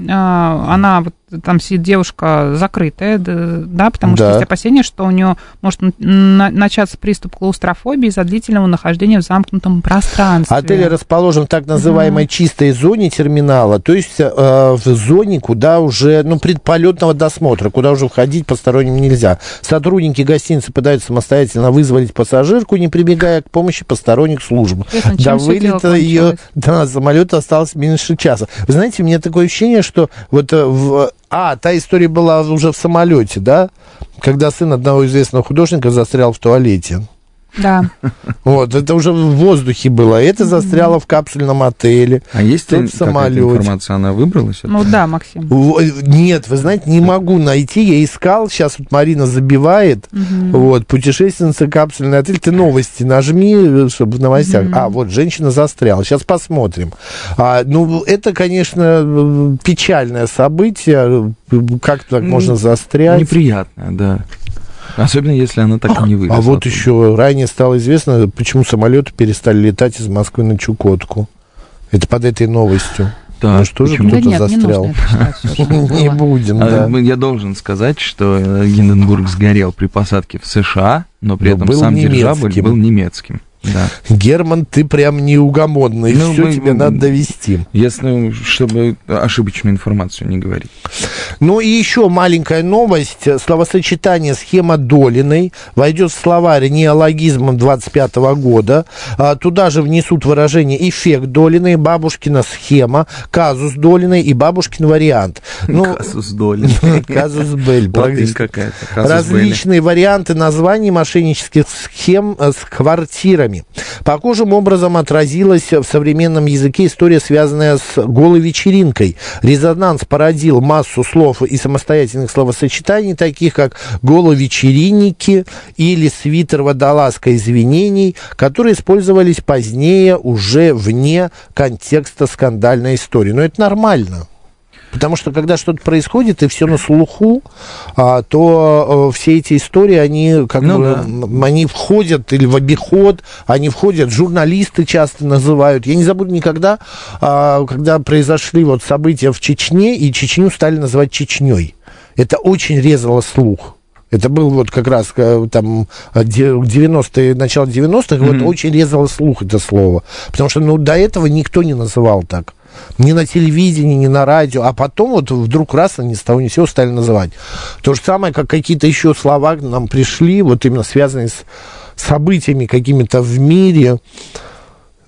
она вот там сидит девушка закрытая, да, да, потому что Да. есть опасения, что у нее может на- начаться приступ клаустрофобии из-за длительного нахождения в замкнутом пространстве. Отель расположен в так называемой чистой зоне терминала, то есть э, в зоне, куда уже, ну, предполетного досмотра, куда уже входить посторонним нельзя. Сотрудники гостиницы пытаются самостоятельно вызволить пассажирку, не прибегая к помощи посторонних служб. Интересно, До чем всё дело вылета ее, кончилось? до самолета осталось меньше часа. Вы знаете, у меня такое ощущение, что вот э, в... А, та история была уже в самолете, да? Когда сын одного известного художника застрял в туалете. Да. Вот, это уже в воздухе было. Это застряло в капсульном отеле. А есть Тут ли в какая-то самолете. информация? Она выбралась? Ну да, Максим. В- Нет, вы знаете, не могу найти. Я искал. Сейчас вот Марина забивает. Вот, путешественница, капсульный отель. Ты новости нажми, чтобы в новостях. А, вот, женщина застряла. Сейчас посмотрим. А, ну, это, конечно, печальное событие. Как так можно застрять? Неприятная, да. Особенно, если она так и не вылезла. А вот оттуда. еще ранее стало известно, почему самолеты перестали летать из Москвы на Чукотку. Это под этой новостью. Так, Может, тоже почему? Да кто-то нет, не застрял. нужно это читать всё, что Не было. будем, А, да. Я должен сказать, что э, Гинденбург сгорел при посадке в США, но при Но этом был сам дирижабль немецким. был немецким. Да. Герман, ты прям неугомонный. Ну, Все мы- тебе надо довести. Если, чтобы ошибочную информацию не говорить. Ну и еще маленькая новость. Словосочетание «схема Долиной» войдет в словарь неологизмом двадцать пятого года. А, туда же внесут выражение «эффект Долиной», «бабушкина схема», «казус Долиной» и «бабушкин вариант». Ну, Казус Долин. казус Бель. Латынь какая-то. Казус Различные варианты названий мошеннических схем э, с квартирами. Похожим образом отразилась в современном языке история, связанная с голой вечеринкой. Резонанс породил массу слов и самостоятельных словосочетаний, таких как «головечеринники» или «свитер-водолазка извинений», которые использовались позднее уже вне контекста скандальной истории. Но это нормально. Потому что, когда что-то происходит, и все на слуху, а, то э, все эти истории, они как Ну бы, да. м, они входят или в обиход, они входят, журналисты часто называют. Я не забуду никогда, а, когда произошли вот события в Чечне, и Чечню стали называть Чечней. Это очень резало слух. Это был вот как раз э, там девяностые, начало девяностых, Mm-hmm. вот очень резало слух это слово. Потому что ну, до этого никто не называл так. Ни на телевидении, ни на радио. А потом вот вдруг раз они с того ни с сего стали называть. То же самое, как какие-то еще слова к нам пришли, вот именно связанные с событиями какими-то в мире.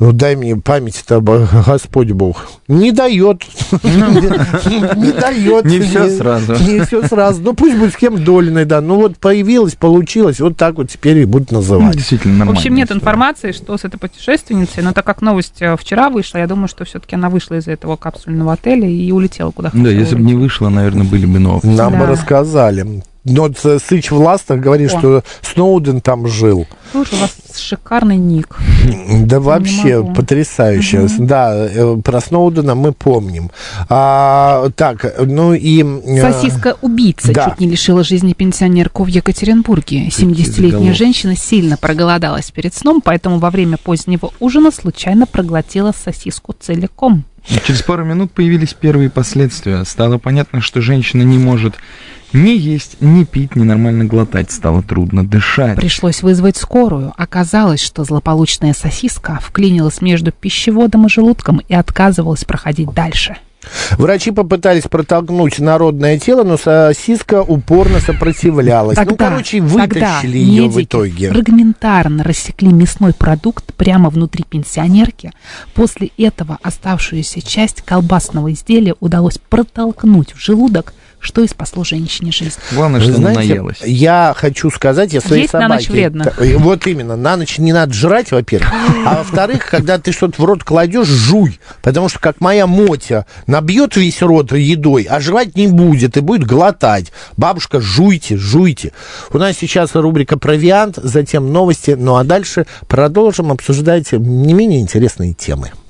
Ну, дай мне память-то, Господь Бог. Не дает. Не дает. Не все сразу. Не все сразу. Ну, пусть будет с кем дольной, да. Ну, вот появилось, получилось, вот так вот теперь и будут называть. Действительно В нормально. общем, нет информации, что с этой путешественницей, но так как новость вчера вышла, я думаю, что все-таки она вышла из этого капсульного отеля и улетела куда хотела. Да, если бы не вышло, наверное, были бы новости. Нам бы Да. рассказали. Но вот Сыч Властов говорит, О. что Сноуден там жил. Слушай, у вас шикарный ник. Да вообще могу. потрясающе. Да, э, про Сноудена мы помним. А, так, ну и... э, Сосиска-убийца да. чуть не лишила жизни пенсионерку в Екатеринбурге. семидесятилетняя заголовки. женщина сильно проголодалась перед сном, поэтому во время позднего ужина случайно проглотила сосиску целиком. Через пару минут появились первые последствия. Стало понятно, что женщина не может ни есть, ни пить, ни нормально глотать. Стало трудно дышать. Пришлось вызвать скорую. Оказалось, что злополучная сосиска вклинилась между пищеводом и желудком и отказывалась проходить дальше. Врачи попытались протолкнуть народное тело, но сосиска упорно сопротивлялась. ну, короче, вытащили ее в итоге. Фрагментарно рассекли мясной продукт прямо внутри пенсионерки. После этого оставшуюся часть колбасного изделия удалось протолкнуть в желудок, что и спасло женщине жизнь. Главное, Вы что она знаете, наелась. я хочу сказать, я своей Есть на собаке... ночь вредно. Т- Вот именно, на ночь не надо жрать, во-первых. А во-вторых, когда ты что-то в рот кладешь, жуй. Потому что, как моя Мотя, набьет весь рот едой, а жрать не будет и будет глотать. Бабушка, жуйте, жуйте. У нас сейчас рубрика «Провиант», затем новости. Ну а дальше продолжим обсуждать не менее интересные темы.